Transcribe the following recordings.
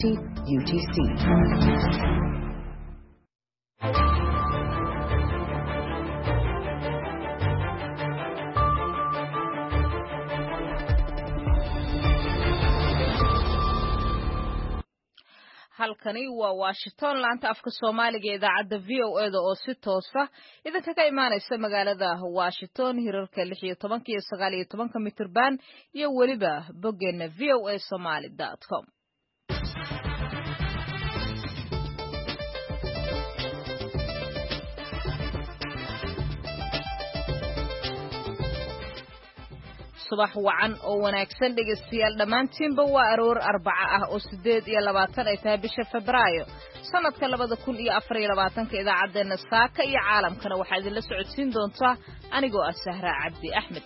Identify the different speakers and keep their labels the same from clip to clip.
Speaker 1: UTC.
Speaker 2: halkani waa Washington laanta afka Soomaaliga ee idaacadda VOA-da oo si toos ah idinka ka imaanaysa magaalada Washington hirarka 16 iyo 19 mitir band iyo waliba boggeena voasomali.com. subax wacan oo wanaagsan dhegeystayaal dhamaantiinba waa aroor Arbaca ah oo 8 ay tahay bisha Febraayo sanadka 2024 idaacadeena saaka iyo caalamkana waxaa idinla socodsiin doontaa anigoo ah Sahra Cabdi Axmed.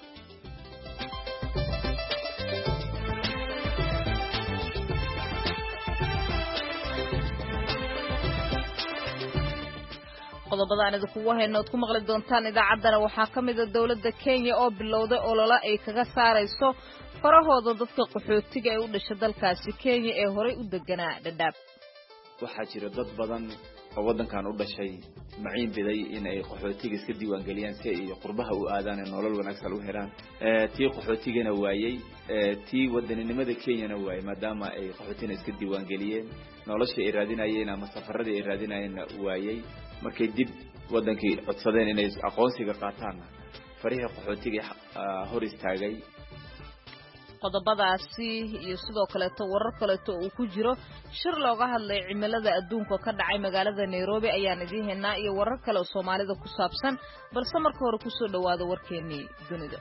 Speaker 2: qodobada aan idinku wahaynood ku maqli doontaan idaacaddana waxaa ka mid ah dawladda Kenya oo bilowday olole ay kaga saarayso farahooda dadka qaxootiga ee u dhashay dalkaasi Kenya ee horey u deganaa Dadaab.
Speaker 3: waxaa jira dad badan oo wadankan u dhashay maciin biday in ay qaxootiga iska diiwaan galiyaan si ay qurbaha u aadaan nolol wanaagsan u helaan tii qaxootigana waayay tii wadaninimada Kenyana waayay maadaama ay qaxootiga iska diiwaan galiyeen nolosha ay raadinayeen ama safarada ay raadinayeen waayay markay dib wadankii codsadeen inay aqoonsiga qaataan fariiqa qaxootiga hor istaagay.
Speaker 2: qodobadaasi iyo sidoo kale warar kale oo ku jiro shir looga hadlay cimilada adduunka ka dhacay magaalada Nairobi ayaan idin heynaa iyo warar kale oo Soomaalida ku saabsan balse marka hore ku soo dhawaada warkeenii dunida.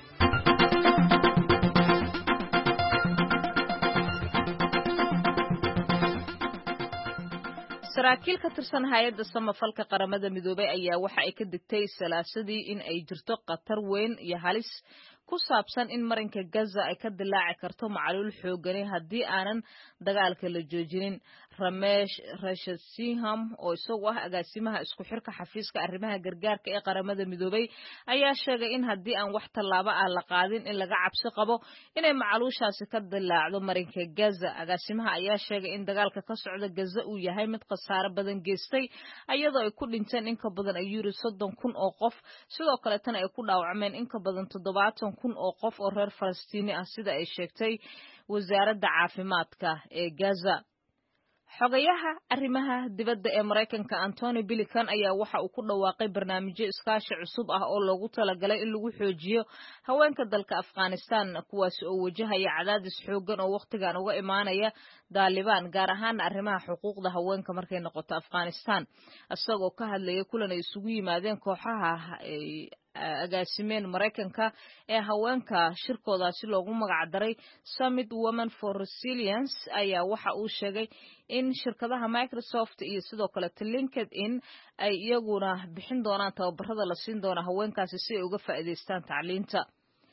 Speaker 2: saraakiil ka tirsan hay'adda samafalka qaramada midoobay ayaa waxa ay ka digtay salaasadii in ay jirto khatar weyn iyo halis ku saabsan in marinka Gaza ay ka dilaaci karto macaluul xoogani haddii aanan dagaalka la joojinin. Ramesh Rajasingam oo isagu ah agaasimaha isku xirka xafiiska arrimaha gargaarka ee qaramada midoobay ayaa sheegay in haddii aan wax tallaabo ah la qaadin in laga cabsi qabo inay macaluushaasi ka dilaacdo marinka Gaza. agaasimaha ayaa sheegay in dagaalka ka socda Gaza uu yahay mid khasaare badan geystay iyadoo ay ku dhinteen in ka badan 30,000 oo qof sidoo kale tan ay ku dhaawacmeen in ka badan 70,000 oo qof oo reer Falastiini ah sida ay sheegtay wasaaradda caafimaadka ee Gaza. xogayaha arrimaha dibadda ee Mareykanka Antony Blinken ayaa waxa uu ku dhawaaqay barnaamijyo iskaashi cusub ah oo loogu talagalay in lagu xoojiyo haweenka dalka Afghanistan kuwaas oo wajahaya cadaadis xoogan oo waqtigan uga imaanaya Taliban gaar ahaan arrimaha xuquuqda haweenka markay noqoto Afghanistan. isagoo ka hadlayay kulan ay isugu yimaadeen kooxaha agaasimeen Mareykanka ee haweenka shirkoodaasi loogu magac daray Summit Women for Resilience ayaa waxa uu sheegay in shirkadaha Microsoft iyo sidoo kale LinkedIn ay iyaguna bixin doonaan tababarada la siin doona haweenkaasi si ay uga faa'iideystaan tacliinta.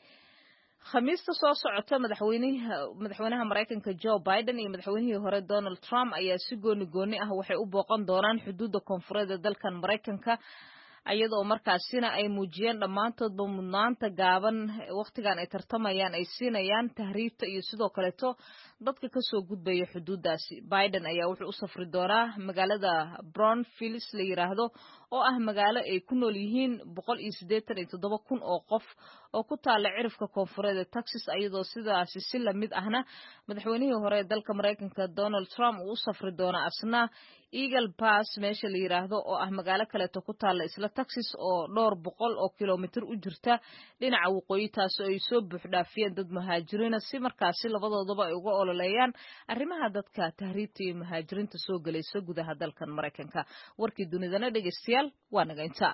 Speaker 2: khamiista soo socota madaxweynaha Mareykanka Joe Biden iyo madaxweynihii hore Donald Trump ayaa si gooni ah waxay u booqan doonaan xuduudda koonfureed ee dalkan Mareykanka ayadoo markaasina ay muujiyeen dhammaantoodba mudnaanta gaaban waqtigan ay tartamayaan ay siinayaan tahriibta iyo sidoo kaleeto dadka ka soo gudbaya xuduudaasi. Biden ayaa wuxuu u safri doonaa magaalada Brownfields la yiraahdo oo ah magaalo ay ku nool yihiin 187,000 oo qof oo ku taala cirifka koonfureed ee Texas ayadoo sidaasi si la mid ahna madaxweynihii hore ee dalka Mareykanka Donald Trump uu u safri doona asna Eagle Pass meesha la yiraahdo oo ah magaalo kale oo ku taala isla Texas oo dhowr boqol oo kiiloomitir u jirta dhinaca waqooyi taas oo ay soo buux dhaafiyeen dad muhaajiriin si markaasi labadoodaba ay uga ololeeyaan arrimaha dadka tahriibta iyo muhaajiriinta soo galaysa gudaha dalkan Mareykanka. warkii dunidana dhageystayaal waa naga inta.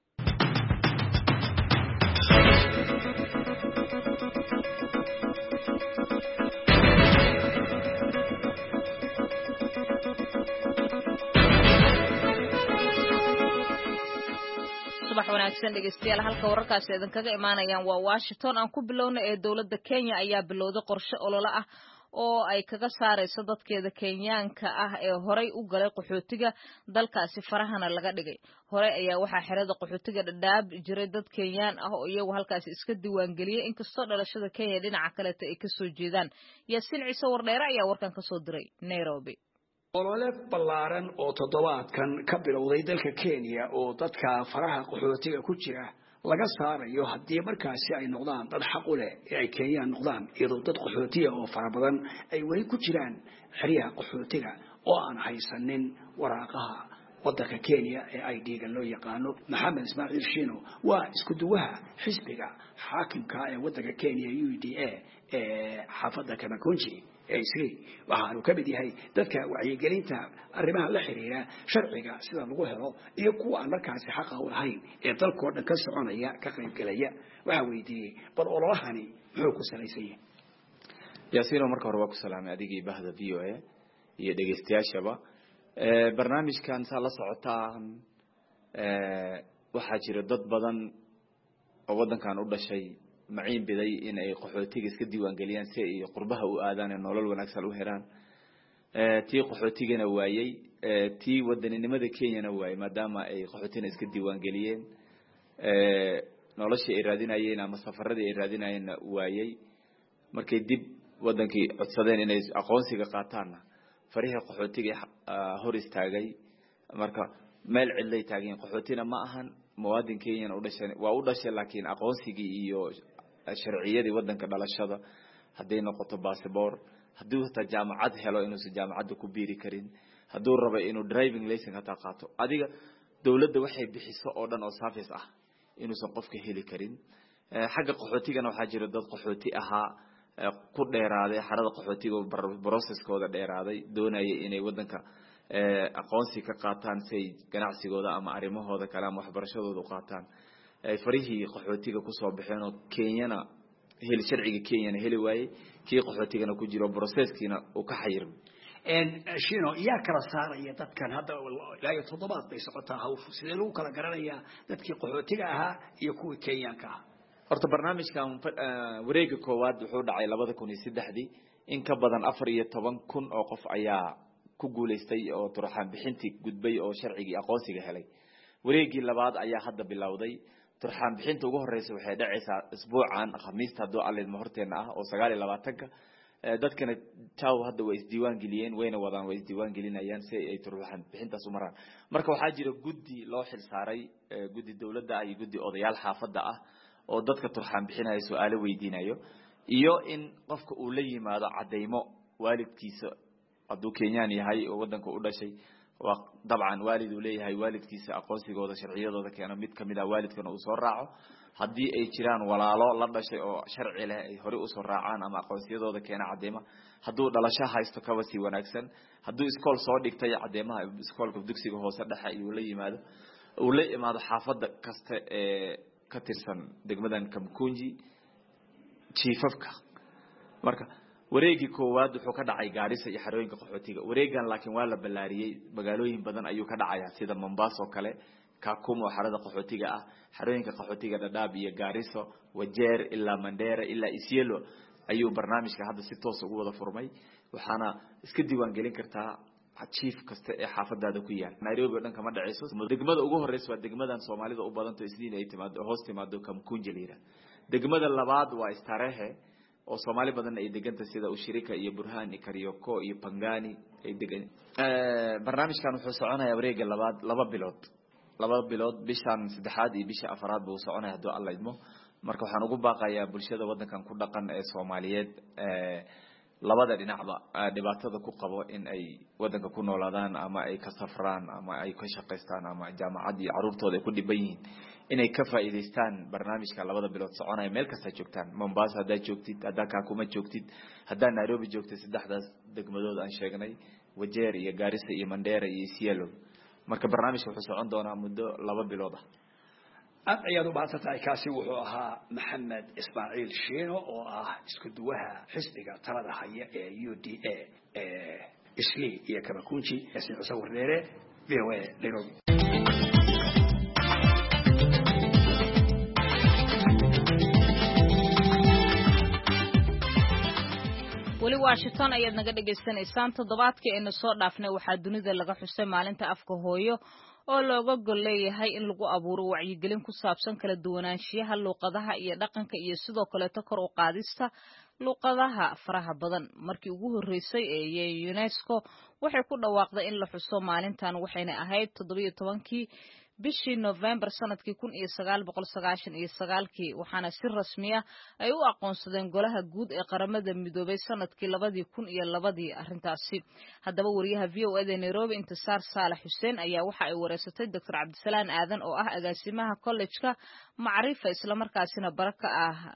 Speaker 2: subax wanaagsan dhegeystayaal halka wararkaasi idin kaga imaanayaan waa Washington aan ku bilowna ee dawladda Kenya ayaa bilowday qorshe olole ah oo ay kaga saarayso dadkeeda Kenyaanka ah ee horay u galay qaxootiga dalkaasi farahana laga dhigay. Hore ayaa waxaa xerada qaxootiga Dadaab jiray dad Kenyaan ah oo iyagu halkaasi iska diiwaan geliyay inkastoo dhalashada Kenya dhinaca kale ay ka soo jeedaan. Yaasiin Ciise Wardheere ayaa warkan ka soo diray Nairobi.
Speaker 1: olole ballaaran oo toddobaadkan ka bilowday dalka Kenya oo dadka faraha qaxootiga ku jira laga saarayo haddii markaasi ay noqdaan dad xaq u leh ay Kenyaan noqdaan iyadoo dad qaxootiga oo fara badan ay weli ku jiraan xeryaha qaxootiga oo aan haysanin waraaqaha waddanka Kenya ee ID-ga loo yaqaano. Maxamed Ismaaciil Shiino waa isku duwaha xisbiga xaakimka ee waddanka Kenya UDA ee xaafadda Kamakunji waxaanu ka mid yahay dadka wacyigelinta arrimaha la xiriira sharciga sida lagu helo iyo kuwa aan markaasi xaq u lahayn ee dalkoo dhan ka soconaya ka qayb galaya. waxa weydiiyay bal ololahani muxuu ku salaysan yahay.
Speaker 3: Yaasiin marka hore waa ku salaamay adigii bahda VOA iyo dhageystayaashaba. barnaamijkan saa la socotaan waxaa jira dad badan oo waddankan u dhashay maciin biday in ay qaxootiga iska diiwaan geliyaan si ay qurbaha u aadaan ee nolol wanaagsan u helaan. tii qaxootigana waayay tii wadaninimada Kenyana waayay maadaama ay qaxootina iska diiwaan geliyeen noloshii ay raadinayeen ama safaradii ay raadinayeen waayay. markay dib wadankii codsadeen inay aqoonsiga qaataanna fariha qaxootiga hor istaagay. marka meel cidlay taageen qaxootina ma ahan muwaadin Kenyan u dhashay waa u dhashay laakiin aqoonsigii iyo sharciyadii waddanka dhalashada haday noqoto passport haduu hata jaamacad helo inuu si jaamacad ku biiri karin haduu rabo inuu driving license hata qaato adiga dawladda waxay bixiso oo dhan oo service ah inuu san qofka heli karin. xagga qaxootigana waxaa jira dad qaxooti ahaa ku dheeraaday xarada qaxootiga processkooda dheeraaday doonayay inay waddanka aqoonsi ka qaataan say ganacsigooda ama arimahooda kale ama waxbarashadooda u qaataan. farihii qaxootiga ku soo baxeen oo Kenyana hel sharciga Kenyana heli waayay kii qaxootigana ku jiro processkiina uu ka xayirmay.
Speaker 1: Shiino yaa kala saaraya dadkan hadda ilaa toddobaad bay socotaa hawshu sidee lagu kala garanayaa dadkii qaxootiga ahaa iyo kuwii Kenyaanka ah.
Speaker 3: horta barnaamijkan wareegga koowaad wuxuu dhacay 2003 in ka badan 14,000 oo qof ayaa ku guuleystay oo turxaan bixintii gudbay oo sharcigi aqoonsiga helay. wareeggii labaad ayaa hadda bilowday. turxaan bixinta ugu horeysa waxay dhacaysaa isbuucan Khamiista hadoo Alle horteena ah oo 29ka dadkana taw hadda way isdiiwaan geliyeen wayna wadaan way isdiiwaan gelinayaan si ay turxaan bixintaas u maraan. marka waxaa jira guddi loo xil saaray guddi dawladda ay guddi odayaal xaafadda ah oo dadka turxaan bixinaya su'aalo weydiinayo iyo in qofka uu la yimaado cadeymo waalidkiisa hadduu Kenyan yahay oo waddanka u dhashay waa dabcan waalid uu leeyahay waalidkiisa aqoonsigooda sharciyadooda keena mid kamid ah waalidkana uu soo raaco haddii ay jiraan walaalo la dhashay oo sharci leh ay hore u soo raacaan ama aqoonsiyadooda keena cadeymo hadduu dhalasho haysto ka wasi wanaagsan hadduu iskool soo dhigtay cadeymaha iskoolka dugsiga hoose dhexe iyo la imaado xaafadda kasta ee ka tirsan degmadan Kamkunji chiefafka. marka wareegii koowaad wuxuu ka dhacay Gaarisa iyo xarooyinka qaxootiga. wareegan laakiin waa la balaariyay magaalooyin badan ayuu ka dhacayaa sida Mombasa oo kale Kakumu oo xarada qaxootiga ah xarooyinka qaxootiga Dadaab iyo Gaariso Wajeer ilaa Mandera ilaa Isiolo ayuu barnaamijka hadda si toos ugu wada furmay. waxaana iska diiwaan gelin kartaa chief kasta ee xaafadaada ku yaal. Nairobi oo dhan kama dhacayso degmada ugu horeysa waa degmadan Soomaalida u badanto isniin ay timaado hoos timaado Kamkunji leera. degmada labaad waa Starehe oo Soomaali badan ay deganta sida Ushirika iyo Burhan iyo Karioko iyo Pangani ay degan. barnaamijkan wuxuu soconayaa wareegga labaad 2 bilood bishan 3 iyo bisha 4 buu soconayaa haduu Alla idmo. marka waxaan ugu baaqayaa bulshada waddankan ku dhaqan ee Soomaaliyeed labada dhinacba dhibaatada ku qabo in ay waddanka ku noolaadaan ama ay ka safraan ama ay ka shaqeystaan ama jaamacad iyo caruurtooda ay ku dhiban yihiin inay ka faa'iideystaan barnaamijka 2 bilood soconaya meel kasta joogtaan. Mombasa hadaa joogtid hadaa Kakuma joogtid hadaa Nairobi joogtid saddexdaas degmadood aan sheegnay Wajeer iyo Gaarisa iyo Mandera iyo Isiolo. marka barnaamijku wuxuu socon doonaa muddo 2 bilood ah.
Speaker 1: أعياد بعض تايكاسي وحوها محمد إسماعيل شينو أو isku duwaha xisbiga talada haya ee UDA isli iyo Kamakunji Yaasiin Ciise Wardheere VOA Nairobi.
Speaker 2: wali Washington ayaad naga dhageysanaysaan toddobaadkii aynu soo dhaafnay waxaa dunida laga xusay maalinta afka hooyo oo looga gol leeyahay in lagu abuuro wacyigelin ku saabsan kala duwanaanshiyaha luqadaha iyo dhaqanka iyo sidoo kaleeto kor u qaadista luqadaha faraha badan markii ugu horeysay ee UNESCO waxay ku dhawaaqday in la xuso maalintan waxayna ahayd 17kii bishii November sanadkii 1999 waxaana si rasmi ah ay u aqoonsadeen golaha guud ee qaramada midoobay sanadkii 2002 arintaasi haddaba wariyaha VOA Nairobi Intisaar Saalax Xuseen ayaa waxa ay wareysatay Dr. Cabdisalaan Aadan oo ah agaasimaha college-ka Macrifa isla markaasina baraka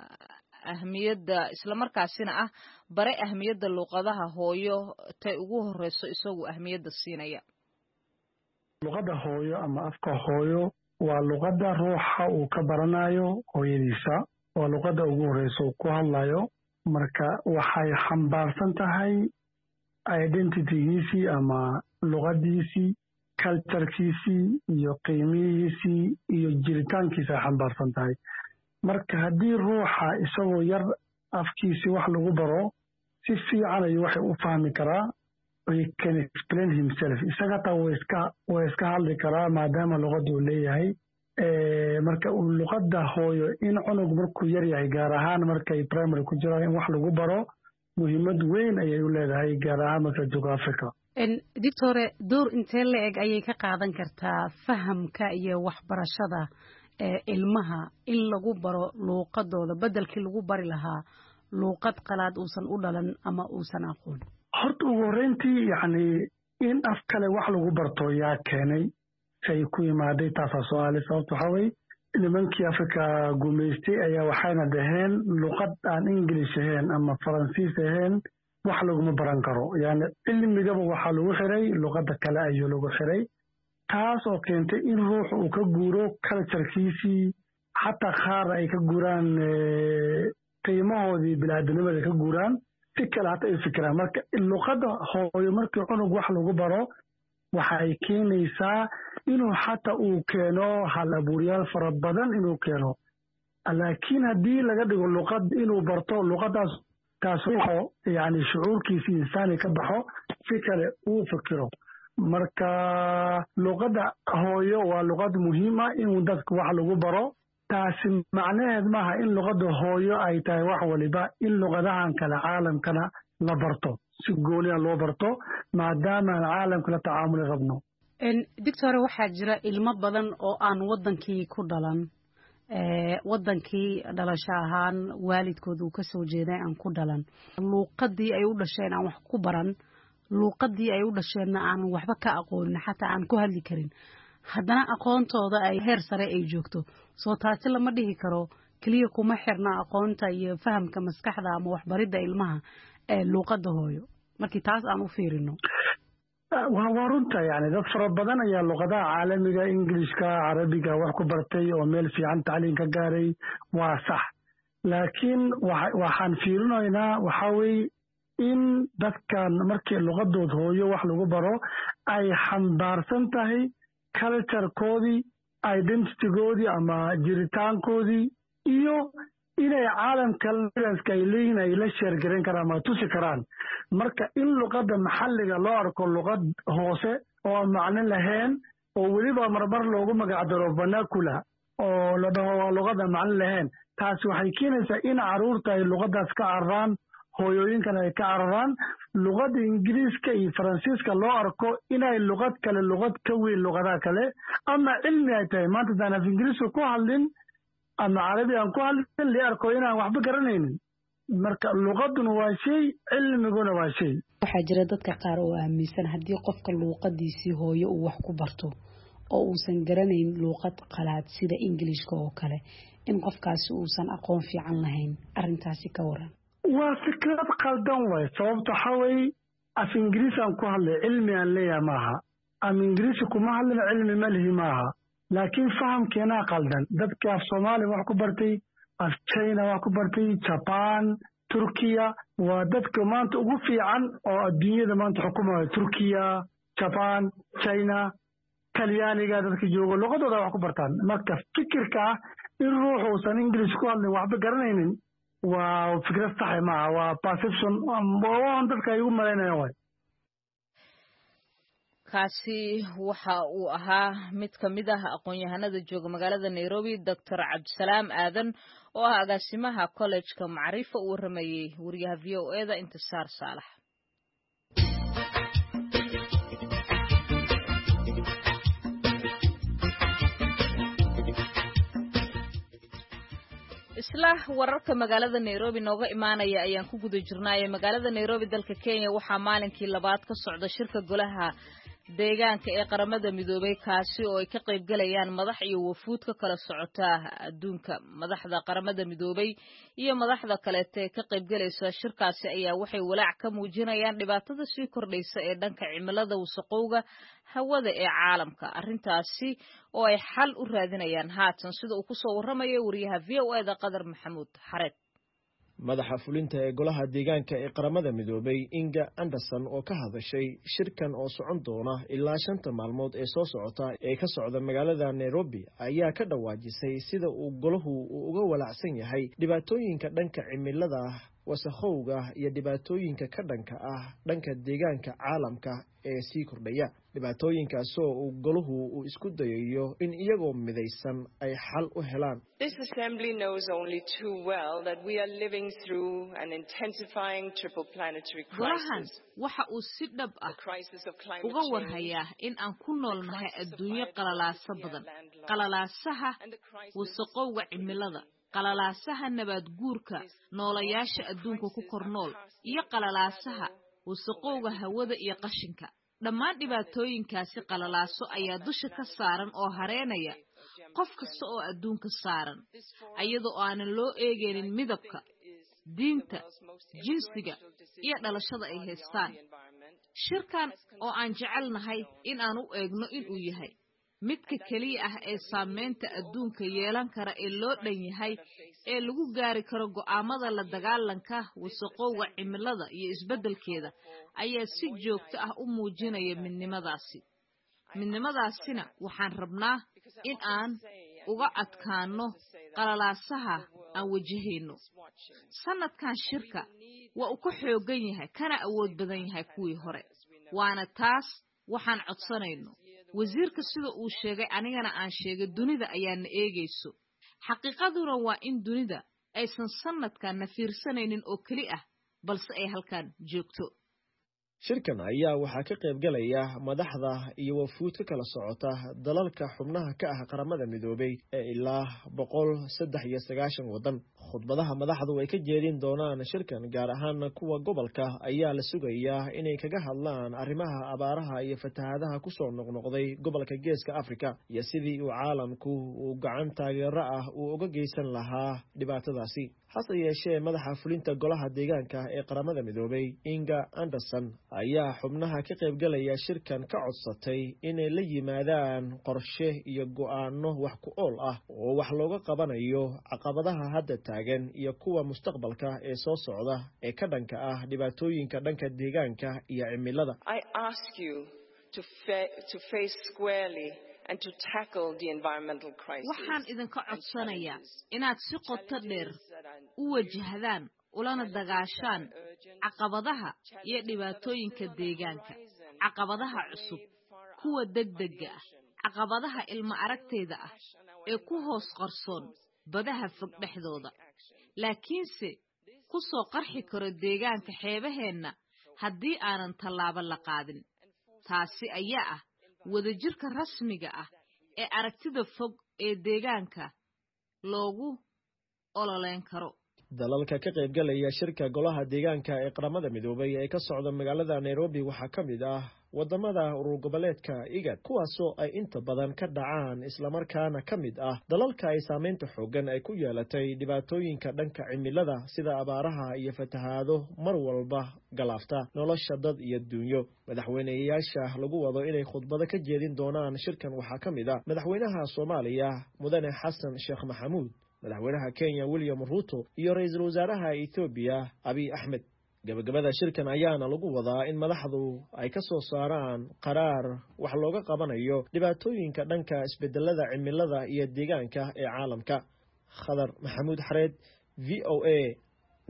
Speaker 2: bare ahmiyadda luqadaha hooyo tay ugu horeyso isagu ahmiyadda siinaya
Speaker 4: luqadda hooyo ama afka hooyo waa luqadda ruuxa uu ka baranayo hooyadiisa waa luqadda ugu horeyso ku hadlayo marka waxay xambaarsan tahay identity-giisii ama luqadiisii culture-kiisii iyo qiimihiisii iyo jiritaankiisa ay xambaarsan tahay marka haddii ruuxa isagoo yar afkiisii wax lagu baro si fiican ayuu waxay u fahmi karaa he can explain himself isaga taa waa iska hadli karaa maadaama luqadda uu leeyahay marka luqadda hooyo in cunug markuu yar yahay gaar ahaan markay primary ku jiraan in wax lagu baro muhiimad weyn ayay u leedahay gaar ahaan marka jooga Africa
Speaker 5: Doctore door intee leeg ayay ka qaadan kartaa fahamka iyo waxbarashada ilmaha in lagu baro luqadooda bedelkii lagu bari lahaa luqad qalaad uusan u dhalan ama uusan aqoon
Speaker 4: horta ugu horreyntii yacni in af kale wax lagu barto yaa keenay say ku yimaaday taasaa su-aale sababta waxaa weye nimankii Afrika gumaystay ayaa waxayna dhaheen luqad aan English ahayn ama Faransiis ahayn wax laguma baran karo yani cilmigaba waxaa lagu xiray luqadda kale ayuu lagu xiray taas oo keentay in ruuxu uu ka guuro culture-kiisii xataa qaar ay ka guuraan qiimahoodii bini'aadanimada ka guuraan si kale hata ay fikiraan marka luqadda hooyo markii cunug wax lagu baro waxay keenaysaa inuu xataa uu keeno hal abuuryaal fara badan inuu keeno laakiin haddii laga dhigo luqad inuu barto luqaddaas taas yani shucuurkiisii insaani ka baxo si kale uu fikiro marka luqadda hooyo waa luqad muhiim ah in dadka wax lagu baro taasi macnaheed maaha in luqadda hooyo ay tahay wax waliba in luqadahan kale caalamkana la barto si gooniya loo barto maadaama aan caalamka la tacaamuli rabno
Speaker 5: Doctor waxaa jira ilmo badan oo aan wadankii ku dhalan wadankii dhalasho ahaan waalidkooda uu ka soo jeeday aan ku dhalan luqadii ay u dhasheen aan wax ku baran luqadii ay u dhasheenna aan waxba ka aqoonin xataa aan ku hadli karin haddana aqoontooda ay heer sare ay joogto soo taasi lama dhihi karo kaliya kuma xirna aqoonta iyo fahamka maskaxda ama waxbaridda ilmaha ee luqadda hooyo markii taas aan u fiirino
Speaker 4: waa runta yani dad fara badan ayaa luqadaha caalamiga ingiliishka carabiga wax ku bartay oo meel fiican tacliin ka gaaray waa sax laakiin waxaan fiirinaynaa waxaa weeye in dadkan markii luqadood hooyo wax lagu baro ay xambaarsan tahay culture-koodii identity-goodii ama jiritaankoodii iyo inay caalamka liranska ay leeyihiin ay la sheergaran karaan ama tusi karaan marka in luqadda maxalliga loo arko luqad hoose oo macno lahayn oo weliba marmar loogu magacdaro vernacular oo la dhaho waa luqadda macno lahayn taasi waxay keenaysaa in carruurta ay luqaddaas ka cararaan hooyooyinkan ay ka cararaan luqadda ingiriiska iyo faransiiska loo arko inay luqad kale luqad ka weyn luqadaha kale ama cilmi ay tahay maanta haddaan af ingiriiska ku hadlin ama carabi aan ku hadlin la arko inaan waxba garanaynin marka luqaduna waa shay cilmiguna waa shay
Speaker 5: waxaa jira dadka qaar oo aaminsan haddii qofka luqadiisii hooyo uu wax ku barto oo uusan garanayn luqad qalaad sida ingiliishka oo kale in qofkaasi uusan aqoon fiican lahayn arrintaasi ka waran
Speaker 4: waa fikrad qaldan waay sababta waxaa weeye af ingiriis aan ku hadlay cilmi aan leeyahay maaha ama ingiriisi kuma hadlina cilmi ma lihi maaha laakiin fahamkeenaa qaldan dadkii af soomaaliya wax ku bartay af china wax ku bartay jaban turkiya waa dadka maanta ugu fiican oo adduunyada maanta xukumayo turkiya jaban china talyaaniga dadka joogo luqadooda wax ku bartaan marka fikirka ah in ruuxuusan ingiliis ku hadlin waxba garanaynin waa fikrad sax maaha, waa perception oo dadka ay ugu malaynayaan way.
Speaker 2: kaasi waxa uu ahaa mid ka mid ah aqoon-yahanada jooga magaalada Nairobi, Dr. Cabdisalaam Aadan oo ah agaasimaha college-ka Macrifa uu waramayay wariyaha VOA-da Intisaar Saalax. isla wararka magaalada Nairobi nooga imaanaya ayaan ku guda jirnaa. Magaalada Nairobi dalka Kenya waxaa maalinkii labaad ka socda shirka golaha deegaanka ee qaramada midoobay kaasi oo ay ka qayb galayaan madax iyo wafuud ka kala socota adduunka. Madaxda qaramada midoobay iyo madaxda kale ee ka qayb galaysa shirkaasi ayaa waxay walaac ka muujinayaan dhibaatada sii kordhaysa ee dhanka cimilada wasaqowga hawada ee caalamka. Arrintaasi oo ay xal u raadinayaan haatan sida uu ku soo waramayo wariyaha VOA-da Qadar Maxamuud Xareed.
Speaker 6: madaxa fulinta ee golaha deegaanka ee qaramada midoobay Inga Anderson oo ka hadashay shirkan oo socon doona ilaa 5 maalmood ee soo socota ee ka socda magaalada Nairobi ayaa ka dhawaajisay sida uu golahu uga walaacsan yahay dhibaatooyinka dhanka cimilada wasakhowga iyo dhibaatooyinka ka dhanka ah dhanka deegaanka caalamka ee sii kordhaya. dhibaatooyinkaas oo uu golahu uu isku dayayo in iyagoo midaysan ay xal u helaan.
Speaker 7: This assembly knows only too well that we are living through an intensifying triple planetary crisis.
Speaker 2: waxa uu si dhab ah uga warhayaa in aan ku noolnahay adduunyo qalalaasa badan, qalalaasaha wasaqowga cimilada, qalalaasaha nabaad guurka noolayaasha adduunka ku kor nool, iyo qalalaasaha wasaqowga hawada iyo qashinka. dhammaan dhibaatooyinkaasi qalalaaso ayaa dusha ka saaran oo hareenaya qof kasta oo adduunka saaran, ayadoo aanan loo eegaynin midabka, diinta, jinsiga iyo dhalashada ay haystaan. shirkan oo aan jecelnahay in aan u eegno inuu yahay midka keliya ah ee saameynta adduunka yeelan kara ee loo dhan yahay ee lagu gaari karo go'aamada la dagaalanka wasaqowga cimilada iyo isbeddelkeeda ayaa si joogto ah u muujinaya midnimadaasina waxaan rabnaa in aan uga adkaano qalalaasaha aan wajahayno. sanadkan shirka waa uu ka xoogan yahay kana awood badan yahay kuwii hore, waana taas waxaan codsanayno. wasiirka sida uu sheegay anigana aan sheegay dunida ayaana eegayso. xaqiiqaduna waa in dunida aysan sanadkan na fiirsanaynin oo keli ah balse ay halkan joogto.
Speaker 6: shirkan ayaa waxaa ka qayb galaya madaxda iyo wafuud ka kala socota dalalka xubnaha ka ah qaramada midoobay ee ilaa 193 wadan. khudbadaha madaxdu ay ka jeedin doonaan shirkan gaar ahaan kuwa gobolka ayaa la sugayaa inay kaga hadlaan arrimaha abaaraha iyo fatahaadaha ku soo noqnoqday gobolka Geeska Afrika iyo sidii uu caalamku uu gacan taageero ah uu uga geysan lahaa dhibaatadaasi. hase yeeshee madaxa fulinta golaha deegaanka ee qaramada midoobay Inga Anderson ayaa xubnaha ka qayb galaya shirkan ka codsatay inay la yimaadaan qorshe iyo go'aano wax ku ool ah oo wax looga qabanayo caqabadaha hadda taagan iyo kuwa mustaqbalka ee soo socda ee ka dhanka ah dhibaatooyinka dhanka deegaanka iyo cimilada.
Speaker 7: I ask you to face squarely and to tackle the environmental crisis.
Speaker 2: waxaan idinka codsanayaa inaad si qoto dheer u wajahdaan ulana dagaashaan caqabadaha iyo dhibaatooyinka deegaanka, caqabadaha cusub, kuwa degdega ah, caqabadaha ilma aragtayda ah ee ku hoos qarsoon badaha fog dhexdooda, laakiinse ku soo qarxi karo deegaanka xeebaheenna haddii aanan tallaabo la qaadin. taasi ayaa ah wadajirka rasmiga ah ee aragtida fog ee deegaanka loogu ololeyn karo.
Speaker 6: dalalka ka qayb galaya shirka golaha deegaanka ee qaramada midoobay ee ka socda magaalada Nairobi waxaa ka mid ah wadamada urur goboleedka IGAD, kuwaasoo ay inta badan ka dhacaan isla markaana ka mid ah dalalka ay saameynta xooggan ay ku yeelatay dhibaatooyinka dhanka cimilada sida abaaraha iyo fatahaado mar walba galaafta nolosha dad iyo dunyo. madaxweynayaasha lagu wado inay khudbado ka jeedin doonaan shirkan waxaa ka mid ah madaxweynaha Soomaaliya Mudane Xasan Sheekh Maxamuud, madaxweynaha Kenya William Ruto iyo ra'iisul wasaaraha Ethiopia Abiy Ahmed. gabagabada shirkan ayaana lagu wadaa in madaxdu ay ka soo saaraan qaraar wax looga qabanayo dhibaatooyinka dhanka isbedelada cimilada iyo deegaanka ee caalamka. Khadar Maxamuud Xareed, VOA,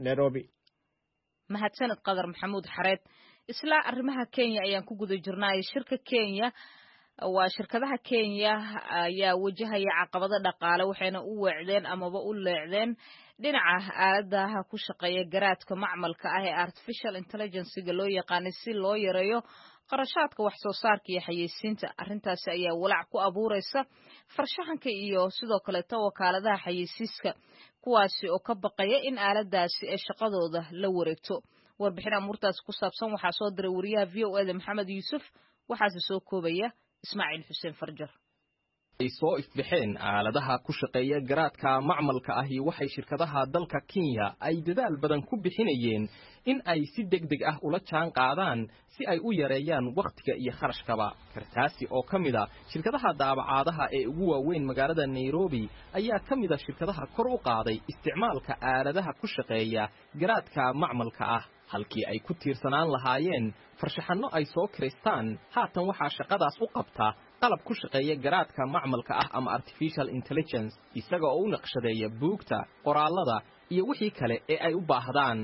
Speaker 6: nairobi.
Speaker 2: mahadsanid qadar maxamuud xareed. isla arrimaha Kenya ayaan ku guda jirnay. Shirka Kenya waa shirkadaha Kenya ayaa wajahaya caqabado dhaqaale waxayna u weecdeen amaba u leecdeen dhinaca aaladaha ku shaqeeya garaadka macmalka ah ee artificial intelligence-ga loo yaqaan si loo yareeyo qarashaadka wax soo saarka iyo xayeysiinta. arrintaasi ayaa walaac ku abuuraysa farshaxanka iyo sidoo kale wakaaladaha xayeysiiska kuwaasi oo ka baqaya in aaladaasi ay shaqadooda la wareegto. warbixin amurtaas ku saabsan waxaa soo diray wariyaha VOA Maxamed Yuusuf waxaase soo koobaya Ismaaciil Xuseen Farjar.
Speaker 8: ay soo ifbixeen aaladaha ku shaqeeya garaadka macmalka ah iyo waxay shirkadaha dalka Kenya ay dadaal badan ku bixinayeen in ay si degdeg ah ula jaan qaadaan si ay u yareeyaan waqtiga iyo kharashkaba. kartaasi oo kamida shirkadaha daabacaadaha ee ugu waaweyn magaalada Nairobi ayaa kamida shirkadaha kor u qaaday isticmaalka aaladaha ku shaqeeya garaadka macmalka ah halkii ay ku tiirsanaan lahaayeen farshaxanno ay soo kireystaan. haatan waxaa shaqadaas u qabta qalab ku shaqeeya garaadka macmalka ah ama artificial intelligence isaga oo u naqshadeeya buugta qoraalada iyo wixii kale ee ay u baahdaan.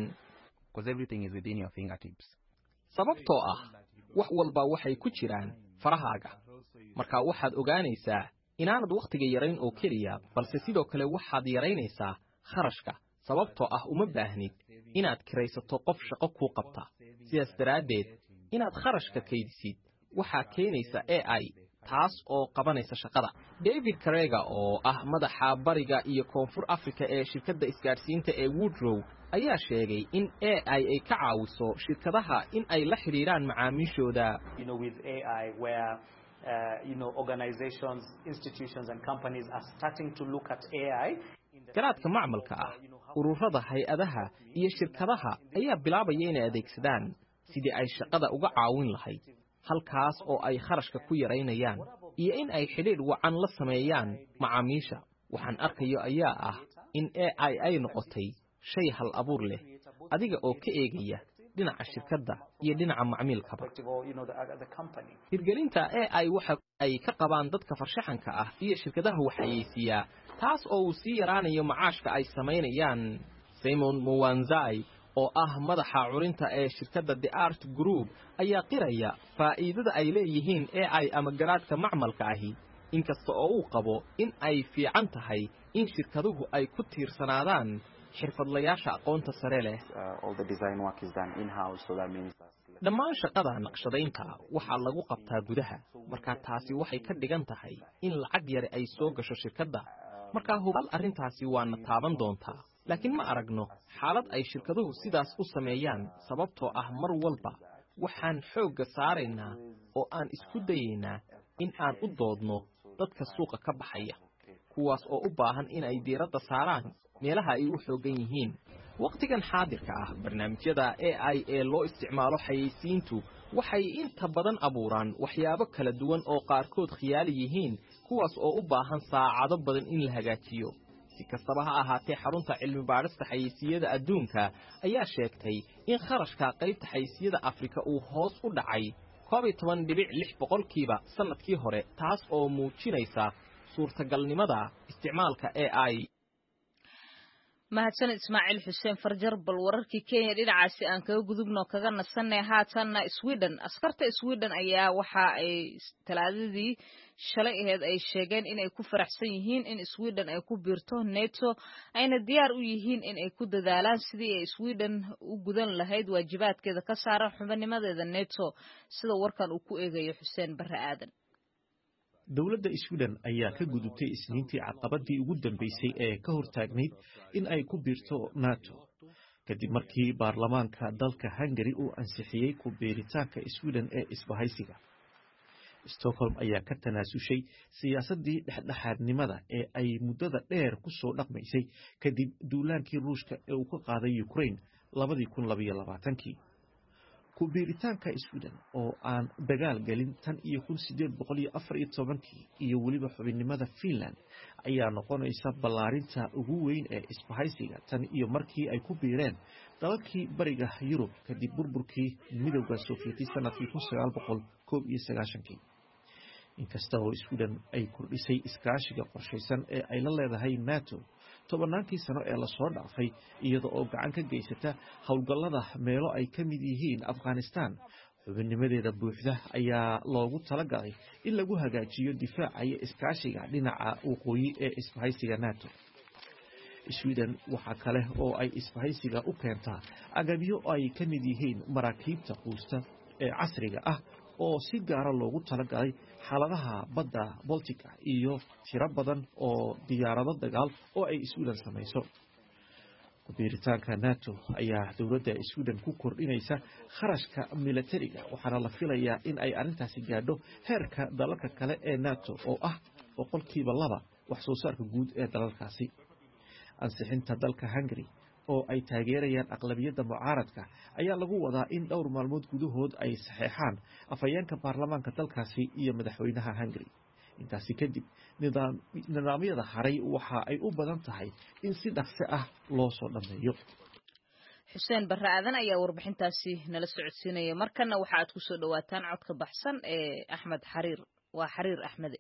Speaker 8: sababtoo ah wax walba waxay ku jiraan farahaaga marka waxaad ogaanaysaa inaanad waqtiga yarayn oo keliya balse sidoo kale waxaad yaraynaysaa kharashka sababtoo ah uma baahnid inaad kiraysato qof shaqo kuu qabta. sidaas daraaddeed inaad kharashka kaydisid waxaa keenaysa AI taas oo qabanaysa shaqada. David Karega oo ah madaxa bariga iyo koonfur Afrika ee shirkadda isgaarsiinta ee Woodrow ayaa sheegay in AI ay ka caawiso shirkadaha in ay la xiriiraan macaamiishooda.
Speaker 9: with AI where organizations, institutions and companies are starting to look at AI.
Speaker 8: garaadka macmalka ah ururada hay-adaha iyo shirkadaha ayaa bilaabaya inay adeegsadaan sidii ay shaqada uga caawin lahayd halkaas oo ay kharashka ku yaraynayaan iyo in ay xidhiidh wacan la sameeyaan macaamiisha. waxaan arkayo ayaa ah in AI ay noqotay shay hal abuur leh adiga oo ka eegaya dhinaca shirkadda iyo dhinaca macmiilkaba. hirgelinta AI waxa ay ka qabaan dadka farshaxanka ah iyo shirkadaha waxayeysiiya taas oo uu sii yaraanayo macaashka ay samaynayaan. Simon Mwanzai oo ah madaxa curinta ee shirkadda The Art Group ayaa qiraya faa'iidada ay leeyihiin AI ama garaadka macmalka ahi inkasta oo uu qabo in ay fiican tahay in shirkaduhu ay ku tiirsanaadaan xirfadlayaasha aqoonta sare leh. dhammaan shaqada naqshadaynta waxaa lagu qabtaa gudaha marka taasi waxay ka dhigan tahay in lacag yare ay soo gasho shirkadda markaa hubal arrintaasi waana taaban doontaa laakiin ma aragno xaalad ay shirkaduhu sidaas u sameeyaan sababtoo ah mar walba waxaan xoogga saaraynaa oo aan isku dayaynaa in aan u doodno dadka suuqa ka baxaya kuwaas oo u baahan in ay diiradda saaraan meelaha ay u xoogan yihiin. waqtigan xaadirka ah barnaamijyada AI ee loo isticmaalo xayeysiintu waxay inta badan abuuraan waxyaabo kala duwan oo qaarkood khiyaali yihiin kuwaas oo u baahan saacado badan in la hagaajiyo. si kastaba ha ahaatee xarunta cilmi baarista xayeysiiyada adduunka ayaa sheegtay in kharashka qaybta xayeysiiyada Afrika uu hoos u dhacay 12.6% sanadkii hore taas oo muujinaysa suurtagalnimada isticmaalka AI.
Speaker 2: mahadsan Ismaaciil Xuseen Farjar. bal wararkii Kenya dhinacaasi aan kaga gudubno kaga nasanay haatanna Sweden. askarta Sweden ayaa waxa ay talaadadii shalay ahayd ay sheegeen in ay ku faraxsan yihiin in Sweden ay ku biirto NATO ayna diyaar u yihiin in ay ku dadaalaan sidii ay Sweden u gudan lahayd waajibaadkeeda ka saaran xubinnimadeeda NATO sida warkan uu ku eegayo Xuseen Barre Aadan.
Speaker 10: dowladda Sweden ayaa ka gudubtay isniintii caqabadii ugu dambeysay ee ka hortaagnayd in ay ku biirto NATO kadib markii baarlamaanka dalka Hungary uu ansixiyay ku biiritaanka Sweden ee isbahaysiga. Stockholm ayaa ka tanaasushay siyaasadii dhexdhexaadnimada ee ay muddada dheer ku soo dhaqmaysay kadib duulaankii Ruushka ee uu ka qaaday Ukraine 2022. ku biiritaanka Sweden oo aan dagaal galin tan iyo 1814 iyo waliba xubinnimada Finland ayaa noqonaysa ballaarinta ugu weyn ee isbahaysiga tan iyo markii ay ku biireen dalalkii bariga Yurub kadib burburkii midowga Sovieti sanadkii 1991. inkasta oo Sweden ay kordhisay iskaashiga qorshaysan ee ay la leedahay NATO tobannaankii sano ee lasoo dhaafay iyada oo gacan ka geysata howlgallada meelo ay ka mid yihiin afghanistan xubinnimadeeda buuxda ayaa loogu talagalay in lagu hagaajiyo difaaca iyo iskaashiga dhinaca waqooyi ee isbahaysiga nato sweden waxaa kale oo ay isbahaysiga u keentaa agabyo ay ka mid yihiin maraakiibta quusta ee casriga ah oo si gaara loogu talagalay xaaladaha badda Baltica iyo tiro badan oo diyaarado dagaal oo ay Sweden samayso. Kubiritaanka NATO ayaa dowladda Sweden ku kordhinaysa kharashka militariga waxaana la filayaa in ay arrintaasi gaadho heerka dalalka kale ee NATO oo ah 2% wax soo saarka guud ee dalalkaasi. Ansixinta dalka Hungary oo ay taageerayaan aqlabiyadda mucaaradka ayaa lagu wadaa in dhowr maalmood gudahood ay saxeexaan afhayeenka baarlamaanka dalkaasi iyo madaxweynaha Hungary. Intaasi kadib nidaamyada haray waxa ay u badan tahay in si dhaqso ah loo soo dhameeyo.
Speaker 2: Xuseen Barre Aadan ayaa warbixintaasi nala socodsiinaya. Markana waxa aad ku soo dhawaataan codka baxsan ee Axmed Xariir. Waa Xariir Axmed.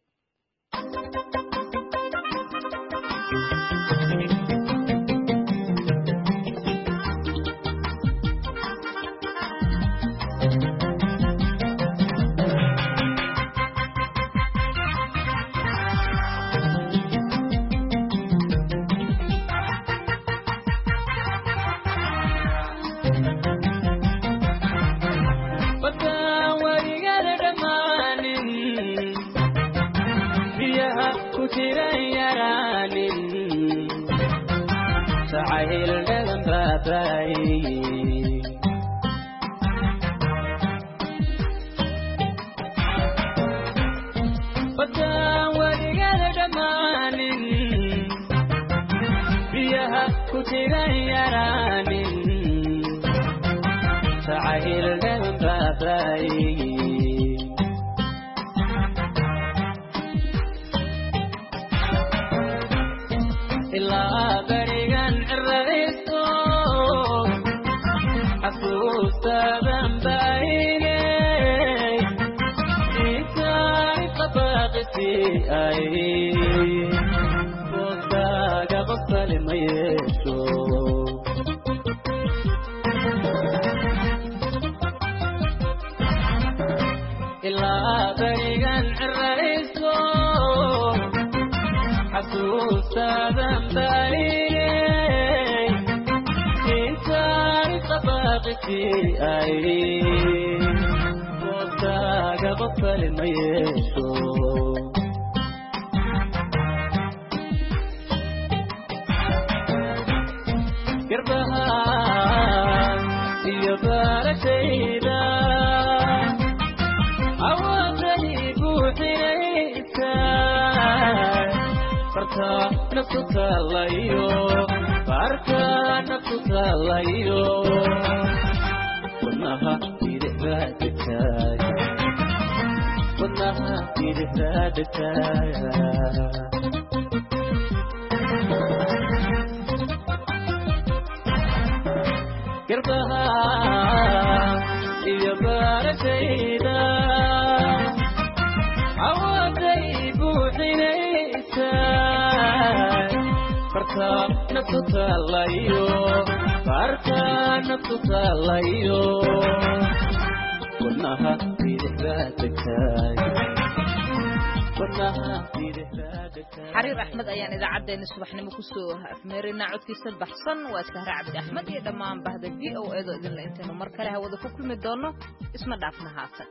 Speaker 2: xariir axmed ayaan idaacadeena subaxnimo ku soo afmeerinaa codkiisa baxsan waa Sahra Cabdi Axmed iyo dhammaan bahda VOA oo idin la intaanu mar kale hawada ku kulmi doono isma dhaafna haatan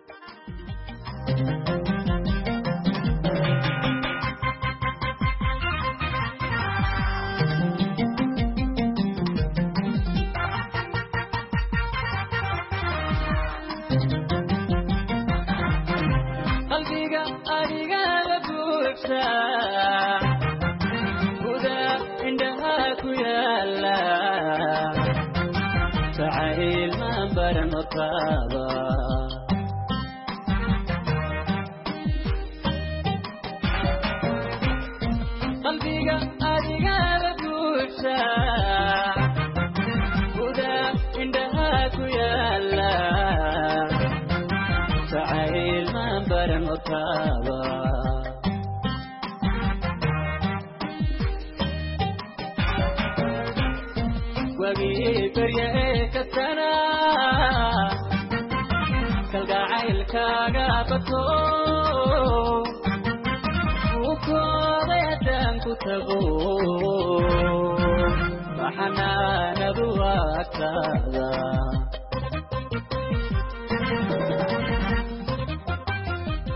Speaker 11: وبقي بريئك السنة كالقاعيل كاقابتو وكوضيتان كتغو فحنان ذو أكتاذا